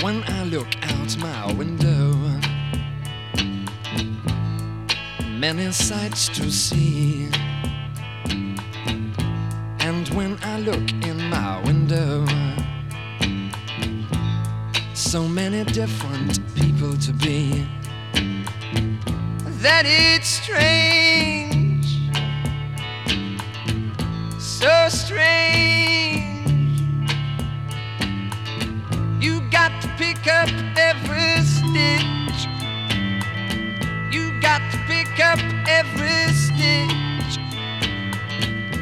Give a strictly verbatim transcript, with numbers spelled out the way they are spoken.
when I look out my window, many sights to see. And when I look in my window, so many different people to be, that it's strange